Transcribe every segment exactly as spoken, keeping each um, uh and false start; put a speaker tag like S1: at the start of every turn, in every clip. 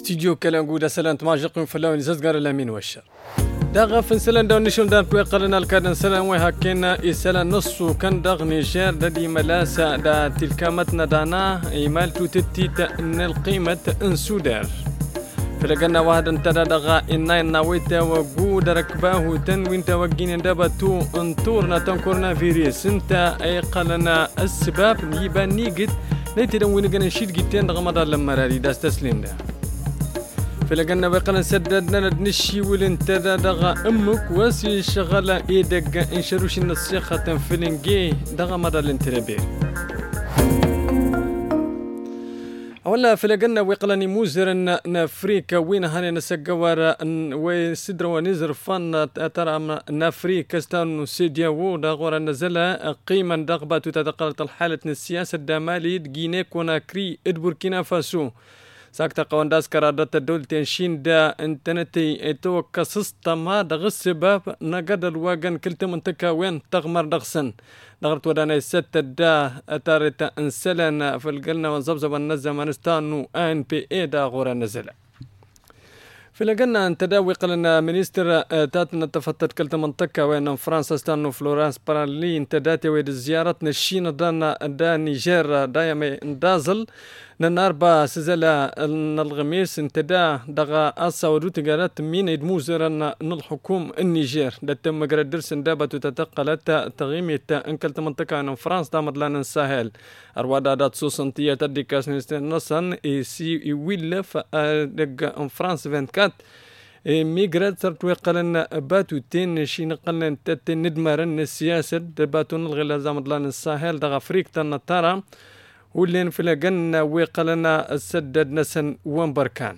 S1: استديو كلانجودا سلامت ماجيق فلاون زازغار الامين والشر داغا فنسلان داون نشون دار كوي قالنا الكادن سلام وهاكينا يسلا نصو كان داغ نيجير دادي ملاسا دا تلكامتنا دانا ايمال توتتيت ان القيمة انسودار فلقنا واحد انتدى داغا اناين ناويتا وقود ركباه تنوين توقين دابتو انطورنا تنكورنا فيريس انت اي قالنا السباب يبان نيقت نيتي دون وين نشيد جيتين داغا مدار لما راري داس تسلين دا فلقنا بقنا سددنا ندنشي ولنتدى داغا امك واسي شغالة ايدق انشروش النصيخة تنفلنجي داغا مدار لنتربي ولا فلقنا ويقلني موزر نافريكا وين هاني نسقوار ويسدر ونزر فن ترى نافريكا استانو سيديا ودا غورا نزلا قيما دغبة تتقلت الحالة السياسة الدمالي جيني كوناكري ادبوركينا فاسو ساكتا قوانداس كرادات الدول تنشين دا انتنتي اتوكا سستما دغ السباب نقد الواغن كلتا منتكا وين تغمر دغسن دغرت ودانا الستة دا اتارتا انسلنا فالقلنا ونزبزب النزا منستانو ان بي اي دا غورا نزلا فلقنا ان تداوي قلنا منيستر تاتنا تفتت كلتا منطقة وين فرنسا استانو فلورانس برالي انتداتي ويد زيارتنا الشين دانا دا نيجير دايما اندازل نناربا سزلا الغميس انتدا دغا اسا ودوتي قالت مين يدموزر الحكوم النيجير دتم قرد درس دابا تتقلت تغيمية انكلت منطقة ان فرنسا دامد لنا الساحل اروادا دات سوسنتية تدي كاس نصن سي ويلف دق ان فرنسا أربعة وعشرين ميغرات صرت وقلنا باتو تين شين قلنا تتين ندمرن السياسة دباتو نلغي لازم لنا الساحل دغا فريق تنطارا واللي نفلقنا ويقلنا السدد نسن وانبركان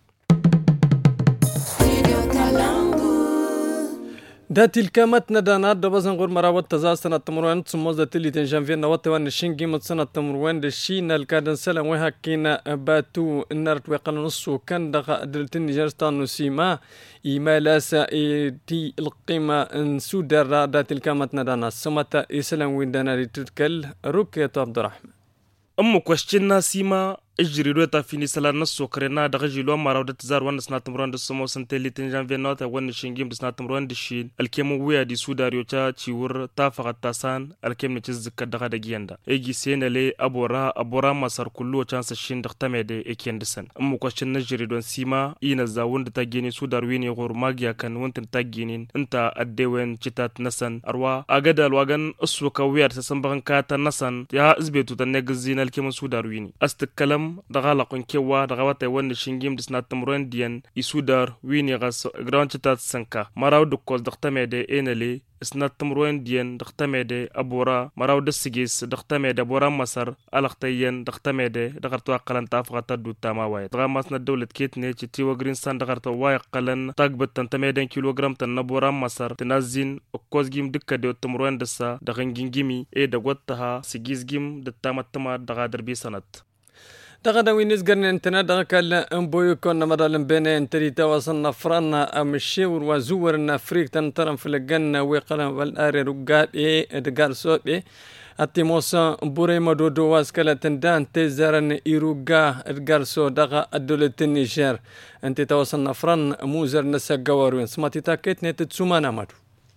S1: داتي الكامتنا دانا دبزن غور مراوات تزاز سنة تمروان تسموز داتي اللي تنجانفين نوات وان الشين قيمة سنة تمروان دشين الكادن سلام ويهاكينا باتو النارت ويقلنا نصو كان دغا دلتين نيجرستان نسيما إيما لاسا تي القيمة نسودر داتي الكامتنا دانا سمتا إسلام وين دانا لتتكل روكية عبد الرحمن
S2: أمو كوشتنا سيما اجري روتا فيني سلا نصو كرنا دغجي لو مراو دتزار وان سنا تمرون دسمو سنتلي تنجان فينوتا وان شينجيم دسنا تمرون دشين الكيمو ويا دي سوداريو تا تشيور تافق تاسان الكيم نتزك دغا دغياندا ايجي سينالي ابورا ابورا مسار كلو تشانس شين دختميدي اكيندسن امو كوشن نجري دون سيما اين زاوند تاجيني سودارويني غور ماغيا كان وانت تاجينين انت ادوين تشتات نسن اروا اغدا الواغن اسوكا ويار سسنبغن كاتا نسن يا ازبيتو تنغزين الكيم سودارويني استكلم دغالا قنكوا دغاوتا وان شينجيم دسنا تمرون ديان يسودار ويني غاس غرانشتات سنكا مراو دكوز دختميدي انالي اسنا تمرون ديان دختميدي ابورا مراو دسجيس دختميدي ابورا مصر الختيين دختميدي دغرتوا قلن تافغتا دو تاما واي دغاماسنا الدولة كيتني تشتي وغرين سان دغرتوا واي قلن تاكبت تنتميدين كيلوغرام تنبورا مصر تنازين اوكوز جيم دكا ديو تمرون دسا دغنجينجيمي اي دغوتها سجيز جيم دتاما تما دغادر بي سنت
S1: دغدا وين نزقرن انتنا دغا كلا امبويو كنا مدالن بينا انتري تواصلنا فرنا امشيور وزورنا فريق تنترم في الجنة ويقلن والاري رقاد ايه دقال صوت ايه اتموسا بوري مدودو واسكالا تندان تزارن ايروغا ادغارسو دغا الدولة النيجير انت تواصلنا فرن موزر نسا قواروين سماتي تاكيتني تتسومانا مدو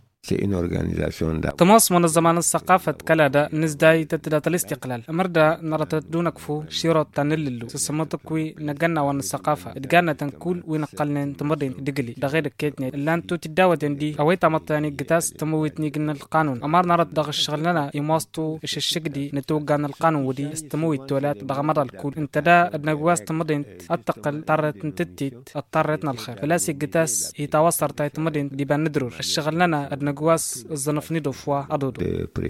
S3: تماس منظمة الثقافة كلادا نزداي تتدات الاستقلال مردا نرت دونك فو شيرو تانللو سسمتكوي نجنا وان الثقافة ادغانا تنكول وينقلن تمردين دقلي دغير كيتني لان تو تداوتن دي اوي تامطاني قتاس تموتني قلنا القانون امار نرت دغ الشغلنا يماستو اش الشقدي نتوقعنا القانون ودي استموي التولات دغ مرة الكول انتدا ادنقواس تمردين اتقل طرت نتتيت اضطرتنا الخير فلاسي قتاس يتواصر تاي تمردين دي بان ندرور الشغلنا نجواس الزنفني دفوا أدودو.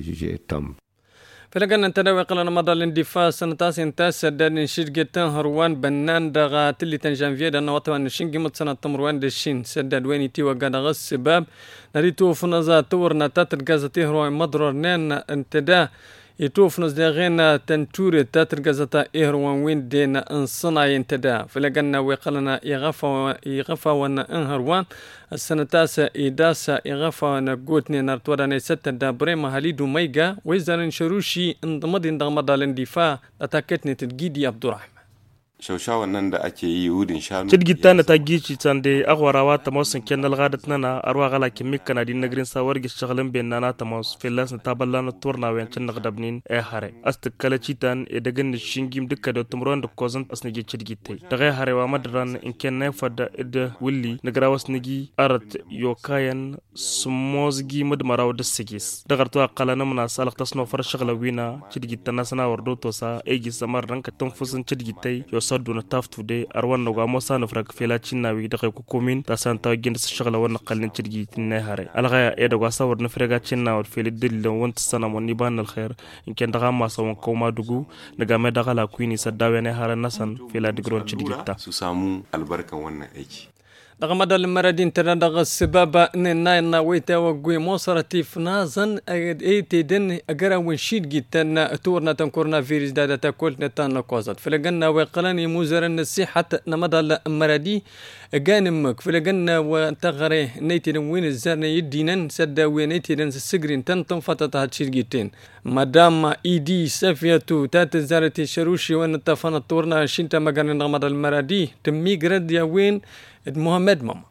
S1: فلقنا نتناول قلنا مدى الاندفاع سنتاس انتاس دان نشيد جتان هروان بنان دغا تلي تنجانفيا دان وطوان نشين قيمة سنة تمروان دشين سداد ويني تيوى قانا غس سباب نريتو فنزا تور نتات الغازتي هروان مدرور نان انتدا يتوف نزدغينا تنتوري تاترغزتا إهروان وين دينا انصنع ينتدا فلقنا ويقلنا يغفا يغفا وانا انهروان السنة تاسا إيداسا يغفا وانا قوتني نارتوانا ستة دا بريما هاليدو ميغا ويزارن شروشي انضمدين دغمدا الاندفاع لتاكتني تلقيدي عبد الرحمن
S4: shaushawan nan da ake yi wurin shanu
S2: cidgita na ta gici tande agwarawa ta mausin kennal gadat nana arwa gala kimik kana din nagrin sawar gi shagalan ben nana ta maus filas na taballa na turna wen cin nagdabnin e hare astikala citan e dagan shingim dukka da tumron da kozan asnigi cidgitai daga harewa madran in kenna fada ida willi nagrawas nigi arat yokayan sumozgi madmaraw da sigis daga to qalana muna salaq tasno far shagala wina cidgita nasana wardo to sa egi samar ranka tunfusun cidgitai yo saddu na taftu de arwan no gamo sa no frag fela cinnawi daga ko komin ta santa gin shagala wan qalin cidgitin ne hare alga e daga sawar na frega cinna war feli dil wont sana moni banal khair in ken daga ma sawon ko ma dugu daga me daga la kuini saddawe ne hare nasan fela digron cidgita
S4: su samu albarkan wannan aiki
S1: daga madal maradin tana daga sababa ne na na waita wa gwe mosarati fnazan eite den agara wen shid gitan turna tan coronavirus da ta kolna tan kozat flaganna wa qalani muzaran nasihat na madal maradi ganimك فلقنا وتغري نيتين وين الزرنا يدينن سدا وين نيتين سجرين تنتم فتتها تشيرجيتين مدام ايدي سفيتو تات زارتي شروشي وان تفنا تورنا شنتا مغان نغمد المرادي تمي جرد يا وين محمد ماما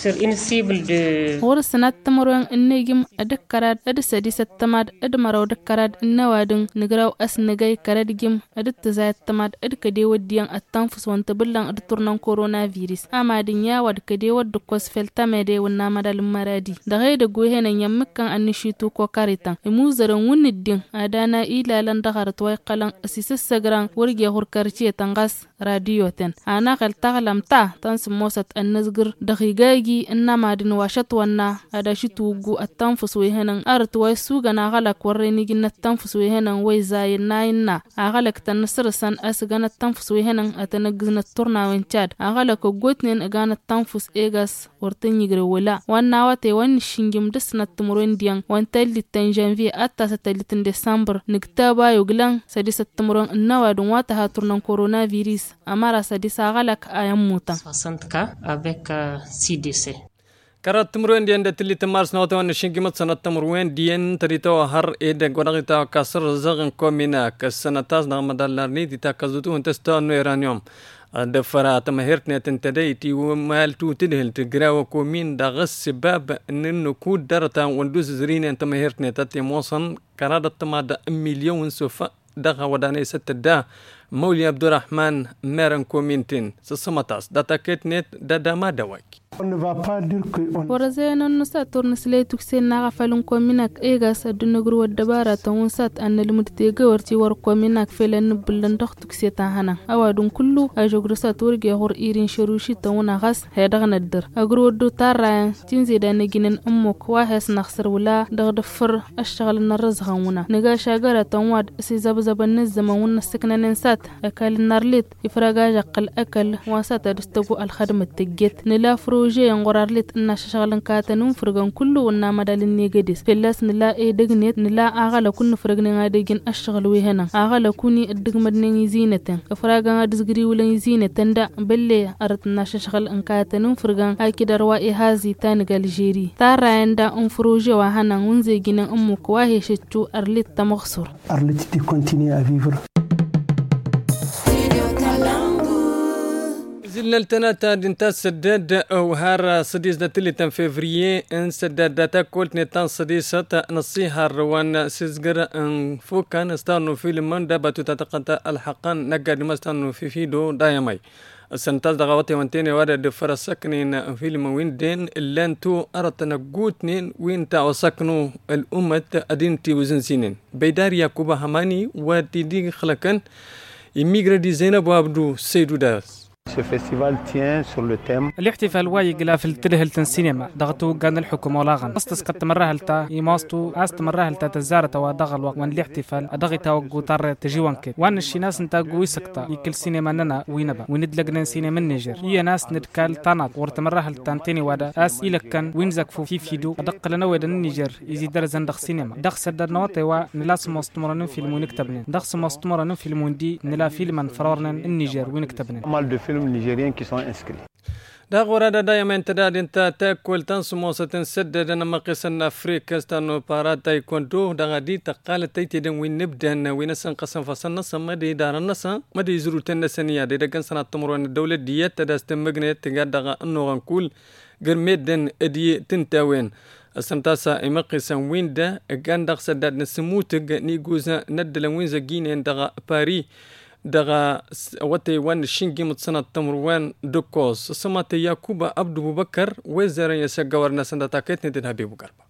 S5: ور سنات تمرون النجم أدكراد أد سديس التماد أد مرو دكراد النوادن نجراو أس نجاي كراد جم أد تزاي التماد أد كدي وديان التنفس وانتبلان أد تورنان كورونا فيروس أما دنيا ود كدي ود دكوس فلتمادي والنامد المرادي دغيد جوهنا يمكن أن نشيتو كوكاريتا الموزرن ون الدين أدانا إلى لندغرت ويقلن أسيس السجران ورجع هركرتي تنغاس راديوتن أنا قل تغلم تا تنس موسط النزجر دقيقة gi inna din washat wanna ada shi tugu attanfus we henan art way suga na gala korre ni gin attanfus we henan way zay nayna agala tan sirsan asgana attanfus we henan atana gizna turna wen chad agala ko gotnen agana attanfus egas orten yigre wala wanna wate wan shingim desna tumuron diyan wan talli tan janvier atta satalitin december niktaba yuglan sadisa tumuron nawadun wata ha turnan coronavirus amara sadisa agala ayam muta
S6: soixante cas avec euh, six décès.
S1: كرات تمرين ديان دتلي تمارس نوتا وان شينجمت سنة تمرين ديان تريتو هر إيد غنغتا كسر زغن كومينا كسنة تاز نغمدالارني دي تاكزوتو انتستان إيرانيوم دفرا تمهرتنا تنتديتي ومالتو تدهل تقراو كومين دا غس باب انو كود درتا وندوز زرين انت مهرتنا تاتي موصن كرادة تماد مليون سوفا دغا وداني ست دا مولي عبد الرحمن ميرن كومينتين سسمتاس داتا كيتنت دادا ما دواك
S5: ورزينا نسات ورنسلي تكسين نغفلن كوميناك إيغاس الدنقر والدبارة تونسات أن المدتيقى ورتي وركوميناك فيلن بلن دخ تكسيتا هنا أوادون كلو أجوغرسات ورقي هور إيرين شروشي تونا غاس هيدغن الدر أقرو ودو تارايان تنزي دانا جنين أموك واحس نخسر ولا دغدفر أشتغل النرزغونا نغا شاقرة تنواد سيزاب زاب النزم ونسكنا ننسات أكال النارليت إفراغا جاقل أكل واسات دستقو الخدمة تجيت نلافرو جي ينغرارلت إن شغلن كاتنون فرغن كله ونا مدال نيجديس فلاس نلا إيه دغنيت نلا أغلى كن فرغن غاديجن أشغل وهنا أغلى كوني الدغمدن زينة فرغن غادزغري ولن زينة دا بلي أردنا شغل إن كاتنون فرغن أكيد رواي هازي تانغال جيري تارا عند أم فروجي وهنا ونزي جنا أمك واهي شتو أرلت تمغصر
S7: أرلت تي كونتيني أ فيفر
S1: زلنا التناتا دنتا سداد او هار سديس داتلي تن فيفريي ان سداد داتا كولت نتان سديسة نصيحة روان سيزغر ان فوكان استانو فيلم من دابتو تتقنتا الحقان نقاد مستانو في فيدو دايماي السنتاز دغواتي وانتيني وارد دفر سكنين فيلم وين دين اللانتو أردنا قوتنين وين تاو سكنو الأمة أدينتي وزن سينين بيدار ياكوبا هماني وديدي خلقن يميغرا دي زينب وابدو سيدو داس.
S7: Ce festival tient sur le thème.
S3: الاحتفال وايقلا في التلهلتن السينما ضغطوا كان الحكومة ولاغن استسقط مرهلتا يماستو است مرهلتا تزارة ودغل وان الاحتفال ضغطا وقوطار تجيوانك وان الشيناس انتا قوي سكتا يكل سينما ننا وينبا وندلقنا سينما النيجر هي ناس ندكال تانات ورت مرهلتا تاني وادا اس إلكن وين زكفو في فيدو ضق لنا ويدا النيجر يزيد درزن دخ سينما دخ سدر نواتي وا نلاس مستمرن فيلم ونكتبن دخ مستمرن فيلم دي نلا فيلما فرارن النيجر ونكتبن
S7: Nigériens qui sont inscrits.
S1: دا غورا دا دايما انتداد انت تاكل تنسموسة تنسدد انا ما قيسنا فريك استانو بارات تايكوندو دا غادي تقال تايتي دن وين نبدا وين نسن قسم فصل نص ما دي دار النص ما دي يزرو تنسنيا دي دا كان سنة تمرون الدولة ديات دا استمغنيت تقاد دا انو غنقول قرميدن ادي تنتاوين السنتاسا امقيسا وين دا كان داق سداد نسموتك نيغوزا ندلا وين زاكين دا باري دغا وتي وان شينجي متصنع تمروان دوكوز سمات ياكوبا عبد ابو بكر وزير يسغور نسندا تاكيت ندين حبيب بكر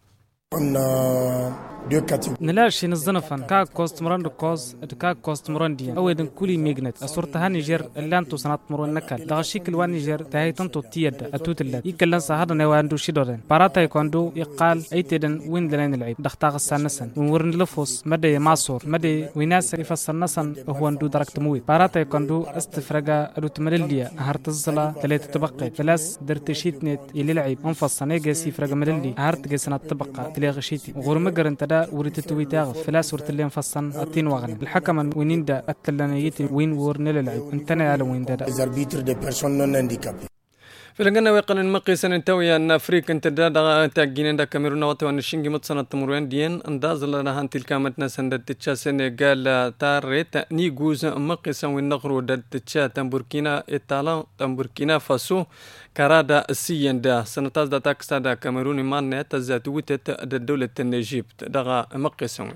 S3: نلاش نزنفن كا كوست مران كوز كا كوست مران دي او دن كولي ميغنت اصورتها نيجر لانتو سنات مرون نكال دغشي كل نيجر تايتن تو تيد اتوتل يكلن سهر نواندو شيدورن باراتا يكوندو يقال ايتدن وين دلين العيب دختاغ السنسن ونورن لفوس مدي ماسور مدي ويناس يفسرنسن هو اندو دركت موي باراتا يكوندو استفرغا ادو تملليا هرت الزلا ثلاثه تبقى ثلاث درتشيت نت يلي العيب انفصني جسي فرغا مللي هرت جسنات تبقى غشيتي غورمجر انت دا وريتتوي تاغ فلاس ورتلين فصن اتين وغن الحكم وين دا اتلانيتي وين ورن للعب انتنا على وين دا الاربيتر دي بيرسون نون هانديكابي
S1: فلقنا ويقن مقيسا انتويا ان افريقيا انت دا تاجين دا كاميرون وان شينجي متصنع تمرين دين انداز لنا هانتي الكامتنا سند تتشا سنغال تاريت نيغوز مقيسا وين نغرو دا تتشا تمبوركينا ايطالا تمبوركينا فاسو كرادا السيين دا سنتاز دا تاكسا دا كاميرون مان تزاتويت دا دولة النجيب دا مقيسا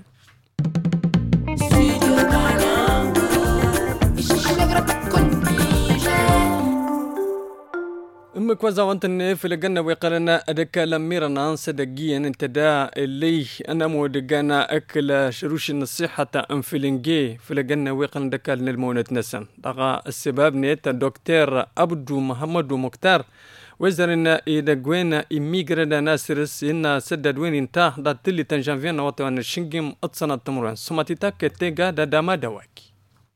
S1: أما كوزا وانتن في لجنة ويقالنا أدك لميرنا صدقيا انت دا اللي أنا مودقانا أكل شروش النصيحة انفلنجي في لجنة ويقالنا دكا للمونة نسن دغا السباب نيت دكتور عبدو محمد مختار وزرنا إذا جوينا إميجرادا ناسرس إن سدد وين انتاه دا تلي تنجانفين وطوان الشنجم أتصنا التمرين سماتي تاك تيجا دا داما دواكي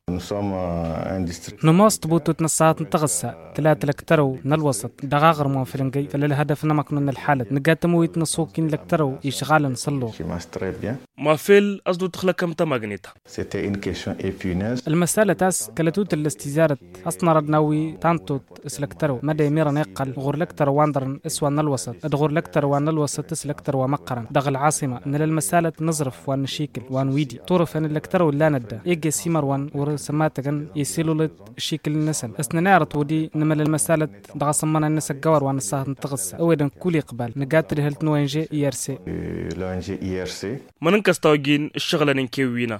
S3: نماست بوتو تنصات نتغسى ثلاثة لكترو نالوسط دغاغر مو فلنجي فللهدف نمك من الحالة نقاتمو يتنصوكين لكترو يشغال نصلو
S2: ما فيل أصدو تخلق كم تماغنيتا
S3: المسألة تاس كالتوت الاستزارة أصنا ردناوي تانتوت اسلكترو مدى يميرا نيقل غور لكترو واندرن اسوى نالوسط ادغور لكترو وان نالوسط اسلكترو ومقرن دغ العاصمة ان المسألة نظرف وان نشيكل وان ويدي طورف ان اللكترو لا ندى ايجي سيمر وان سماتكن يسيلولت شيكل النسل اسننارت ودي نمل المسالة دغا صمنا الناس الجوار وان الصاحب نتغسى اويدن كل يقبل نقاتل هلت نو ان جي اي ار سي
S2: لو ان جي اي ار سي منن كستاوجين الشغله نكوينا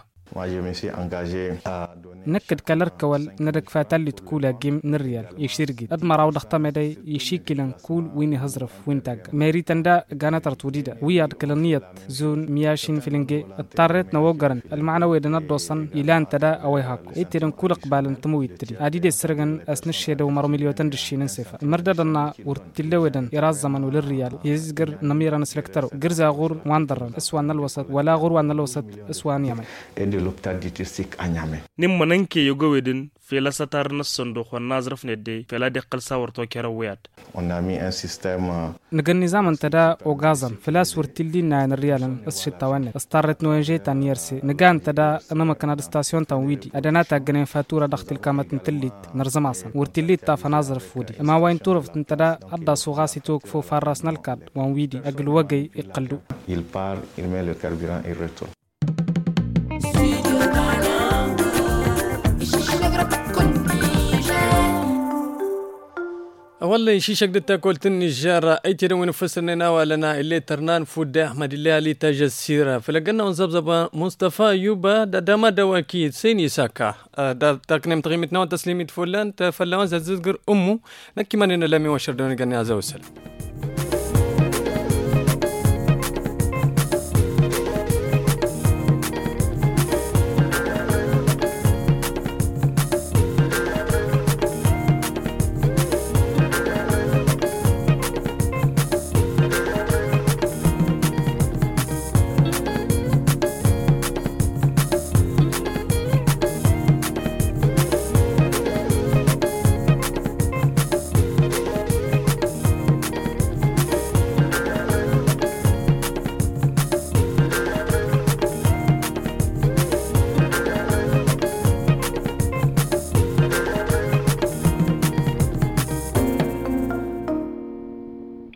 S2: نكد كالركول ندك فاتالي تكولا جيم نريال يشيرجي ادمراو دختا مدي يشيكلن كول وين هزرف وين تاج ميريتندا غانتر توديدا وياد كلنيت زون مياشين فيلنجي اضطريت نوغرن المعنوي دندوسن يلان تدا اوي هاكو ايتيرن كول قبالن تمويتدي ادي دي سرغن اسنشيدو مارو مليوتن دشين سيفا مرددنا ورتلودن يراز زمن وللريال يزغر نميرن سلكترو غرزا غور واندرن اسوان الوسط ولا غور وان الوسط اسوان يمن
S8: l'hôpital district à Niamey.
S2: Nim mananke yogo wedin fela satar nasondo khon nazraf nedde fela deqal sawarto kerawiyat.
S8: On a mis un système
S3: نقل نظام انتدا وغازن فلاس ورتلينا نريالن اسشتاوان استارت نوجي تانيرسي نقان تدا انما كان ستاسيون تاويدي ادناتا غنين فاتوره دخت الكامت نتليت نرزماسن ورتليت تا فنازر فودي اما وين تورف انتدا ادا سوغاسي توك فو فارسنا الكاد وان ويدي اقل وجي يقلدو
S8: il part il met le carburant et retourne.
S1: والله شي شقد تاكل النجار اي ترى وين فسرنا ولنا اللي ترنان فود احمد الله علي تاج السيره فلقنا ونزبزب مصطفى يوبا دما دواكيد سيني ساكا دا تاكنم تغيمتنا وتسليمت فلان تفلوان ززقر امه نكي ماننا لامي وشردون قلنا عز وسلم